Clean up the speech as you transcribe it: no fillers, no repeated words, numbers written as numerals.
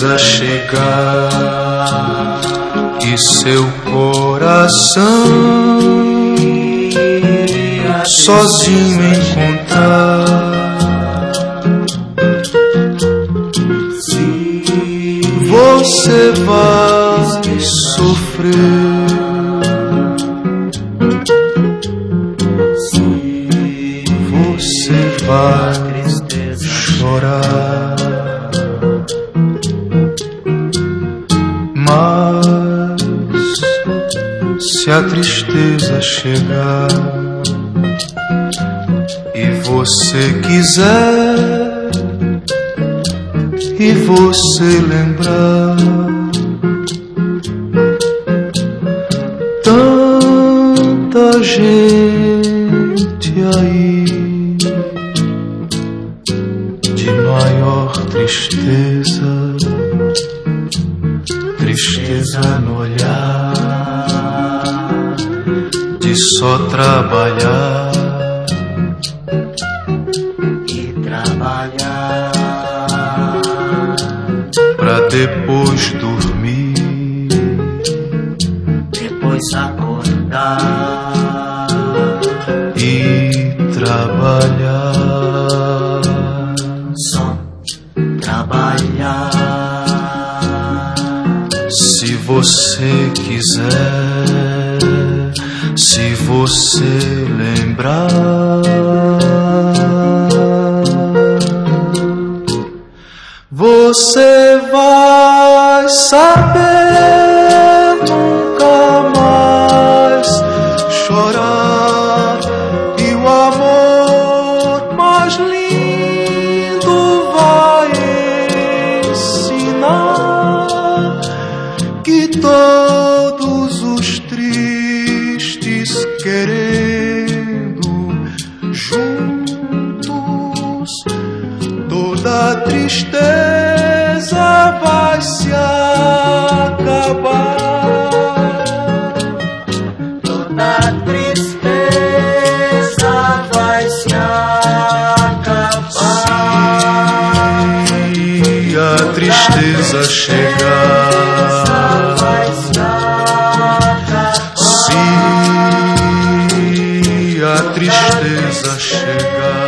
tristeza chegar e seu coração sozinho encontrar, você vai sofrer. Você vai chorar, mas se a tristeza chegar e você quiser e você lembrar, tanta gente aí de maior tristeza, tristeza no olhar, de só trabalhar e trabalhar pra depois dormir, depois acordar e trabalhar, só trabalhar. Se você quiser, se você lembrar, você vai saber nunca mais chorar, e o amor mais lindo vai ensinar que todos os tristes querendo juntos, toda tristeza vai se acabar. Toda tristeza vai se acabar. Se a tristeza chegar, se a tristeza chegar,